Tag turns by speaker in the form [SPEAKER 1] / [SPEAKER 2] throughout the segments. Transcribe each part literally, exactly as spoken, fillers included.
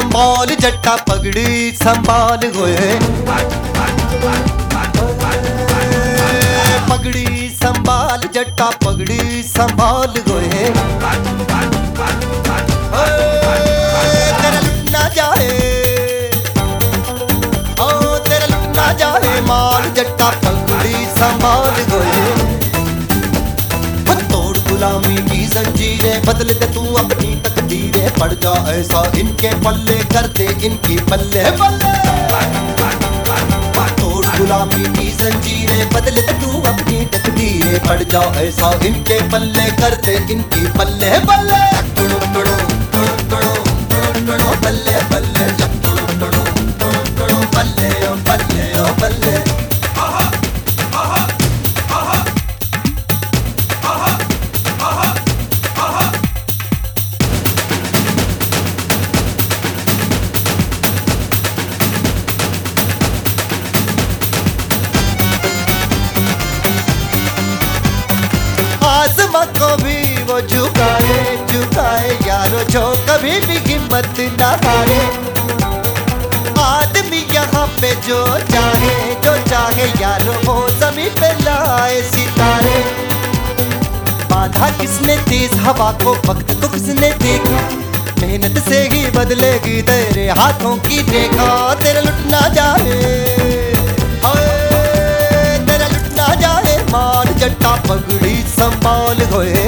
[SPEAKER 1] संभाल जट्टा पगड़ी संभाल गोए, पगड़ी संभाल जट्टा पगड़ी संभाल गोए। तेरा लुट ना जाए, ओ तेरा लुट ना जाए माल जट्टा पगड़ी संभाल गोए। तोड़ गुलामी की जंजीरें, बदल दे तू अपनी तकदीरें, पड़ जा ऐसा इनके पल्ले, कर दे इनकी पल्ले पल्ले। तोड़ गुलामी की जंजीरें, बदल दे तू अपनी तकदीरें, पड़ जा ऐसा इनके पल्ले, कर दे इनकी पल्ले पल्ले। तोड़ो तोड़ो तोड़ो तोड़ो तोड़ो पल्ले पल्ले, तोड़ो तोड़ो तोड़ो पल्ले ओ पल्ले ओ पल्ले। आसमां को भी वो झुकाए झुकाए यारो, जो कभी भी हिम्मत ना हारे। आदमी यहाँ पे जो चाहे जो चाहे यारो, वो जमीन पे लाए सितारे। बांधा किसने तेज हवा को, वक्त को किसने देखा, मेहनत से ही बदलेगी तेरे हाथों की रेखा। तेरा लुट ना जाए, तेरा लुट ना जाए माल जट्टा पगड़ी संभाल गोए।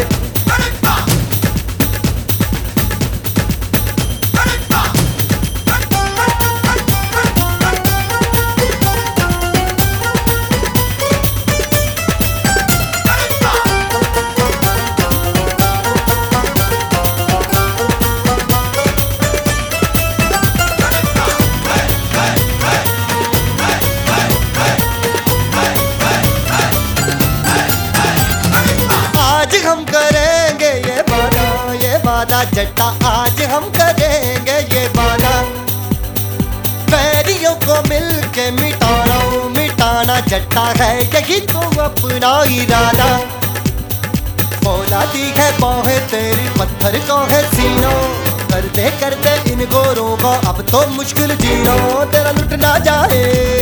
[SPEAKER 1] हम करेंगे ये वादा ये वादा जट्टा, आज हम करेंगे ये वादा। बैरियों को मिलके मिटाना मिटाना जट्टा है यही तो अपना इरादा। फौलादी है बाहें तेरी, पत्थर को है सीनों, कर दे कर दे इन गोरों को अब तो मुश्किल जीना। तेरा लुट ना जाए,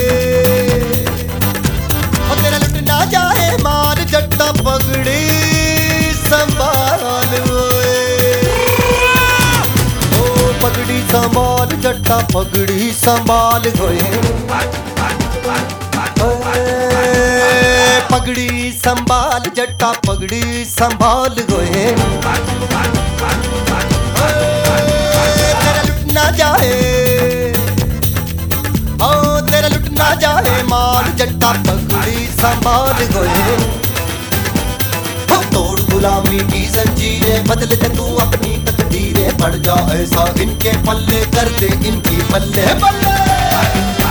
[SPEAKER 1] और तेरा लुट ना जाए मार जट्टा पगड़ी संभाल गोए। ओ पगड़ी संभाल जट्टा पगड़ी संभाल गोए। पगड़ी संभाल जट्टा पगड़ी संभाल गोए। तेरा लुट ना जाए, ओ तेरा लुट ना जाए माल जट्टा पगड़ी संभाल गोए। तोड़ गुलामी की जंजीरें, बदल दे तू अपनी तकदीरें, पड़ जा ऐसा इनके पल्ले, कर दे इनकी पल्ले पल्ले।